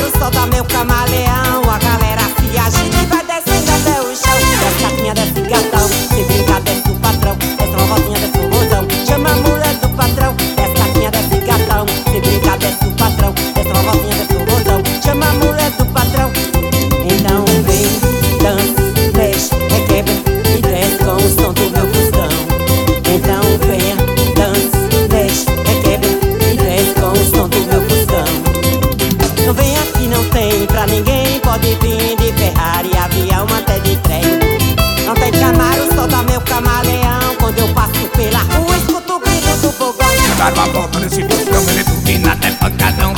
solta meu camaleão. A galera se agita e vai descendo até o chão. Desce gatinha, desce gatão, se brincar desce o patrão. Desce rosinha, desce o rosão, chama a mulher do patrão. Desce gatinha, desce gatão, se brincar desce o patrão. Desce rosinha, desce o rosão, chama a mulher do patrão. Então vem, dança, mexe, requebra e desce com o som do meu fuscão. Então venha, dança, mexe, requebra e desce com o som do meu fuscão. Não vem aqui, não tem pra ninguém. Pode vir de Ferrari, avião até de trem. Não tem Camaro, solta meu camaleão. Quando eu passo pela rua, escuto o grito do fogão. Jogaram a volta nesse fuscão, ele turbina até pancadão.